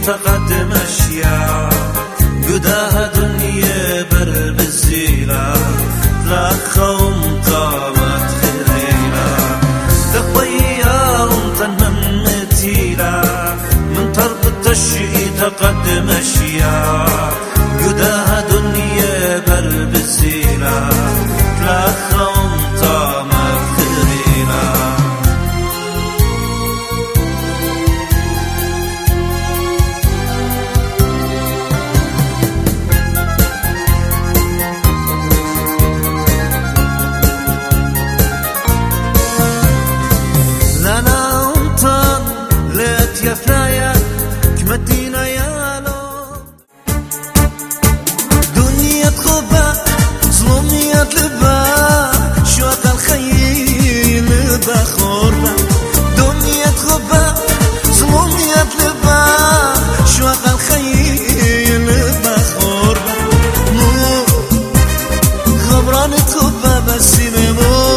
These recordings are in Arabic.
تقدم أشياء قداها دنيا بر بالزيلة رخوم قامت خليلة تقويا ومتنم متيلة من طرف التشي تقدم أشياء قداها دنيا بر بالزيلة رخوم قامت خليلة يفنايا كمدينا يا لو دنيا تخبى ظلمية لبا شوق الخيل بخوربة دنيا تخبى ظلمية لبا شوق الخيل بخوربة مو خبران تخبى بس مو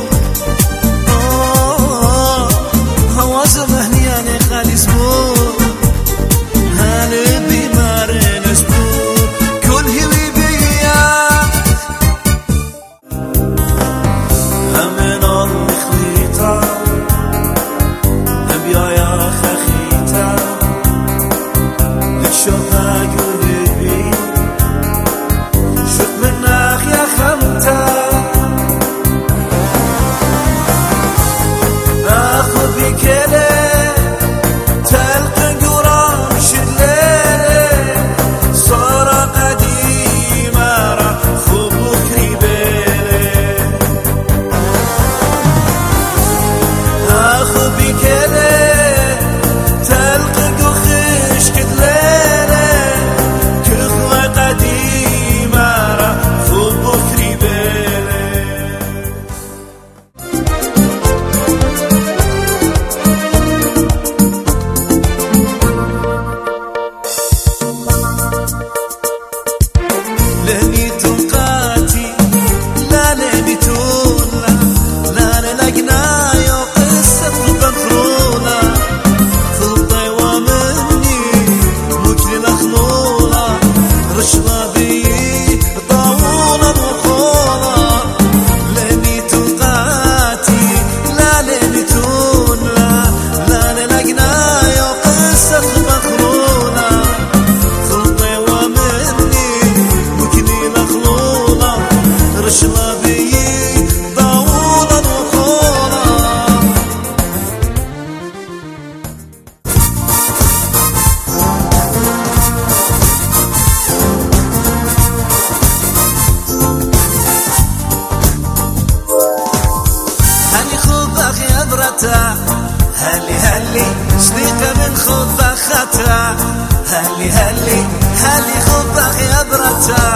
هلي هلي صديقة من خطة خطا هلي هلي هلي خطة خبرتا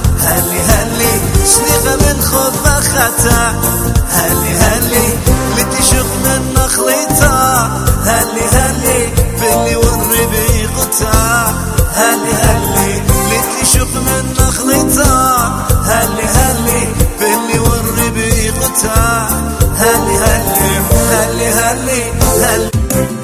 هلي هلي صديقة من خطة خطا هلي هلي لتشق من نخلتا هلي هلي باللي والربي قطع هلي هلي لتشق من نخلتا هلي هلي باللي والربي قطع هلي هلي هلي هلي هلي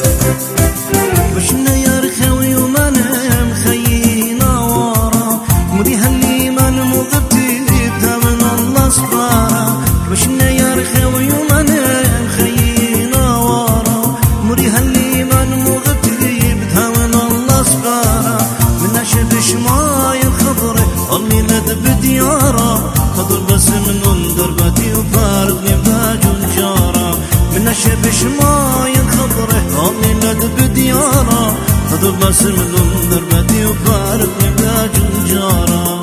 وشنا يرخوي وما مخينا ورا مدي هلي ما مغبتي بدا من الله صبارا وشنا يرخوي وما مخينا ورا مدي هلي ما مغبتي بدا من الله صبارا من اشد شماي الخضر امي ند بديارا خضر بس من دربتي وفارقني باجون جارا من اشد شماي الخضر امي ند بديارا خضر بس من دربتي وفارقني باجون جارا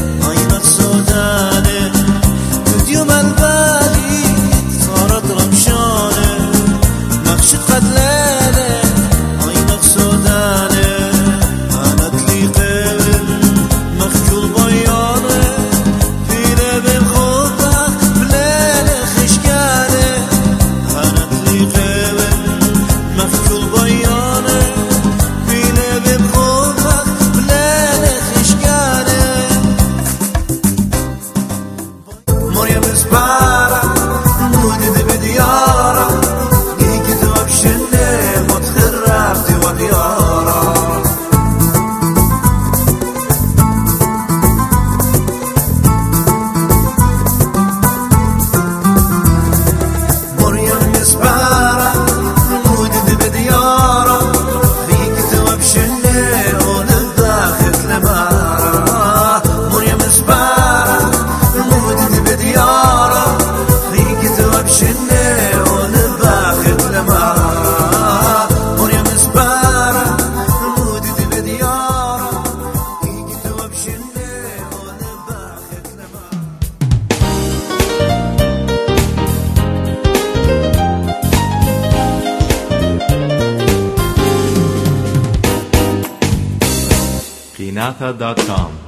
صارت رمشانة kinatha.com